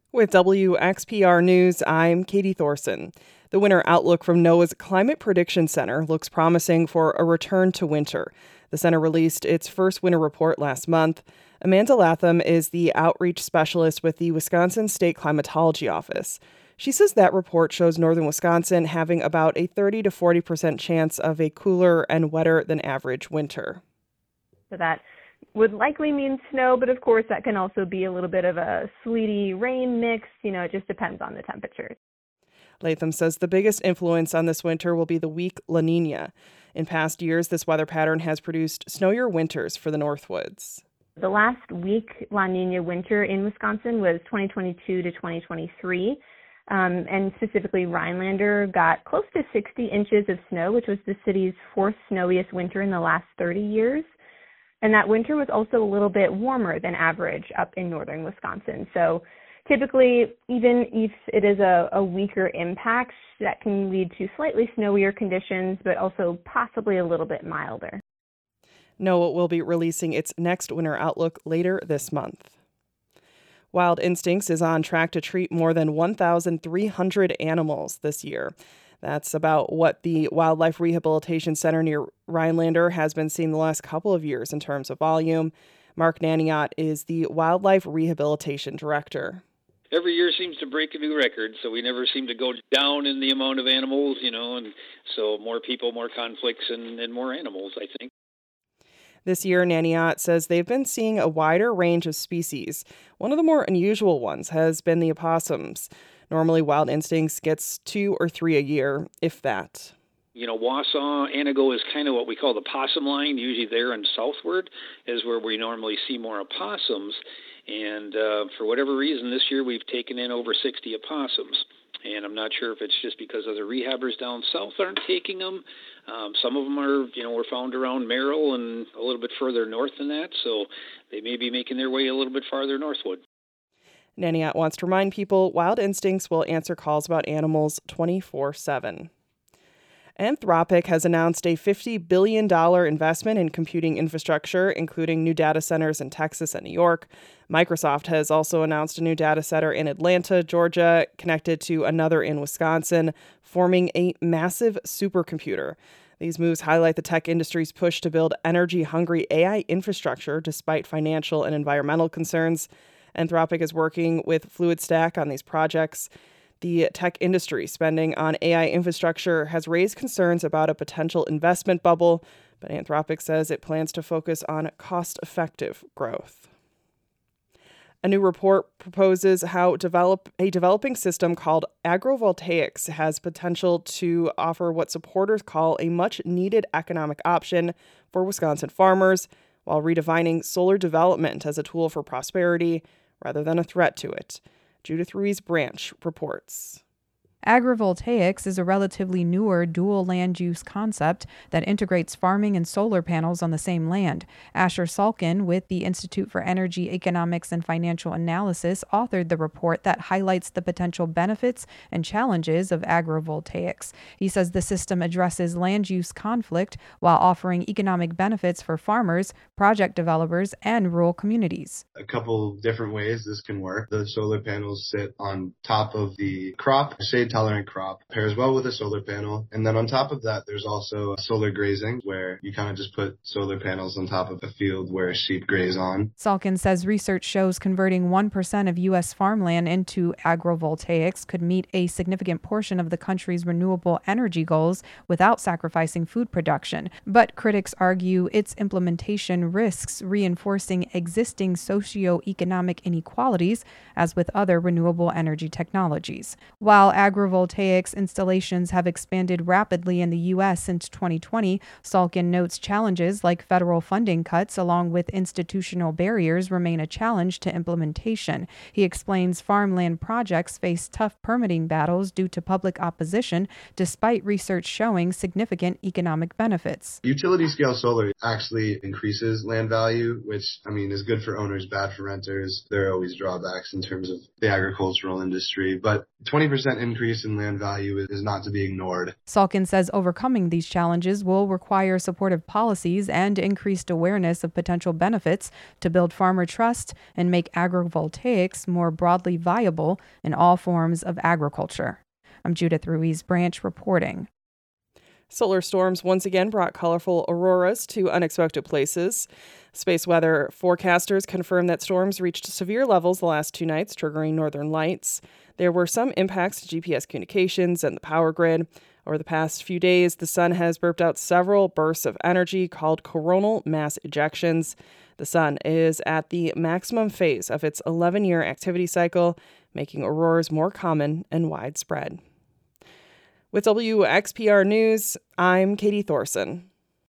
With WXPR News, I'm Katie Thorson. The winter outlook from NOAA's Climate Prediction Center looks promising for a return to winter. The center released its first winter report last month. Amanda Latham is the outreach specialist with the Wisconsin State Climatology Office. She says that report shows northern Wisconsin having about a 30 to 40% chance of a cooler and wetter than average winter. So that would likely mean snow, but of course that can also be a little bit of a sleety rain mix. It just depends on the temperatures. Latham says the biggest influence on this winter will be the weak La Nina. In past years, this weather pattern has produced snowier winters for the Northwoods. The last weak La Nina winter in Wisconsin was 2022 to 2023. And specifically, Rhinelander got close to 60 inches of snow, which was the city's fourth snowiest winter in the last 30 years. And that winter was also a little bit warmer than average up in northern Wisconsin. So typically, even if it is a weaker impact, that can lead to slightly snowier conditions, but also possibly a little bit milder. NOAA will be releasing its next winter outlook later this month. Wild Instincts is on track to treat more than 1,300 animals this year. That's about what the Wildlife Rehabilitation Center near Rhinelander has been seeing the last couple of years in terms of volume. Mark Naniot is the Wildlife Rehabilitation Director. Every year seems to break a new record, so we never seem to go down in the amount of animals, and so more people, more conflicts, and more animals, I think. This year, Naniot says they've been seeing a wider range of species. One of the more unusual ones has been the opossums. Normally, Wild Instincts gets 2 or 3 a year, if that. Wausau, Anago is kind of what we call the possum line. Usually there and southward is where we normally see more opossums. And for whatever reason, this year we've taken in over 60 opossums. And I'm not sure if it's just because other rehabbers down south aren't taking them. Some of them were found around Merrill and a little bit further north than that. So they may be making their way a little bit farther northward. Naniot wants to remind people Wild Instincts will answer calls about animals 24/7. Anthropic has announced a $50 billion investment in computing infrastructure, including new data centers in Texas and New York. Microsoft has also announced a new data center in Atlanta, Georgia, connected to another in Wisconsin, forming a massive supercomputer. These moves highlight the tech industry's push to build energy-hungry AI infrastructure despite financial and environmental concerns. Anthropic is working with FluidStack on these projects. The tech industry spending on AI infrastructure has raised concerns about a potential investment bubble, but Anthropic says it plans to focus on cost-effective growth. A new report proposes how a developing system called agrovoltaics has potential to offer what supporters call a much-needed economic option for Wisconsin farmers, while redefining solar development as a tool for prosperity rather than a threat to it. Judith Ruiz-Branch reports. Agrivoltaics is a relatively newer dual land use concept that integrates farming and solar panels on the same land. Asher Salkin with the Institute for Energy Economics and Financial Analysis authored the report that highlights the potential benefits and challenges of agrivoltaics. He says the system addresses land use conflict while offering economic benefits for farmers, project developers, and rural communities. A couple different ways this can work. The solar panels sit on top of the crop, shade-tolerant crop, pairs well with a solar panel. And then on top of that, there's also solar grazing, where you kind of just put solar panels on top of a field where sheep graze on. Salkin says research shows converting 1% of U.S. farmland into agrovoltaics could meet a significant portion of the country's renewable energy goals without sacrificing food production. But critics argue its implementation risks reinforcing existing socioeconomic inequalities, as with other renewable energy technologies. While agrovoltaics installations have expanded rapidly in the U.S. since 2020, Salkin notes challenges like federal funding cuts along with institutional barriers remain a challenge to implementation. He explains farmland projects face tough permitting battles due to public opposition, despite research showing significant economic benefits. Utility scale solar actually increases land value, which, is good for owners, bad for renters. There are always drawbacks in terms of the agricultural industry, but 20% increase increase in land value is not to be ignored. Salkin says overcoming these challenges will require supportive policies and increased awareness of potential benefits to build farmer trust and make agrivoltaics more broadly viable in all forms of agriculture. I'm Judith Ruiz Branch reporting. Solar storms once again brought colorful auroras to unexpected places. Space weather forecasters confirmed that storms reached severe levels the last 2 nights, triggering northern lights. There were some impacts to GPS communications and the power grid. Over the past few days, the sun has burped out several bursts of energy called coronal mass ejections. The sun is at the maximum phase of its 11-year activity cycle, making auroras more common and widespread. With WXPR News, I'm Katie Thorson.